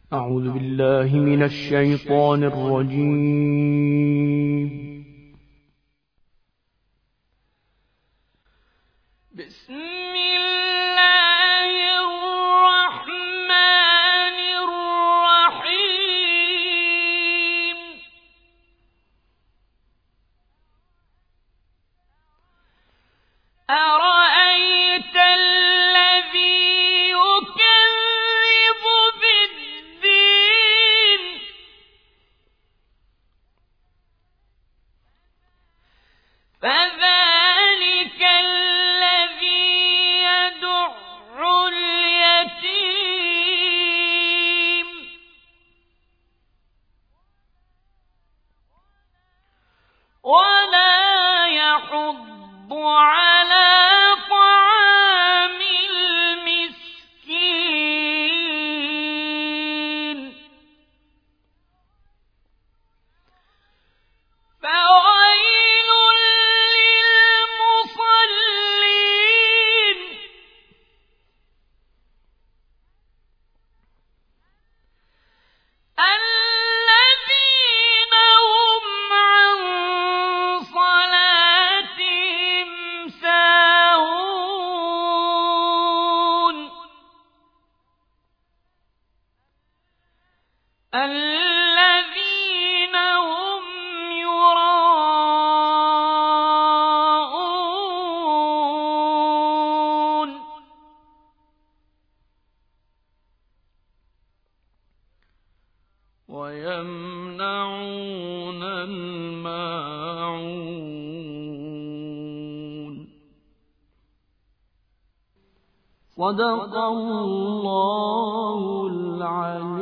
أعوذ بالله من الشيطان الرجيم. بسم الله الرحمن الرحيم. أرأيت الذي يكذب بالدين فذلك الذي يدع اليتيم ولا يحض على طعام المسكين فويل للمصلين الذين هم عن صلاتهم ساهون الذين هم يراءون ويمنعون الماعون. صدق الله العظيم.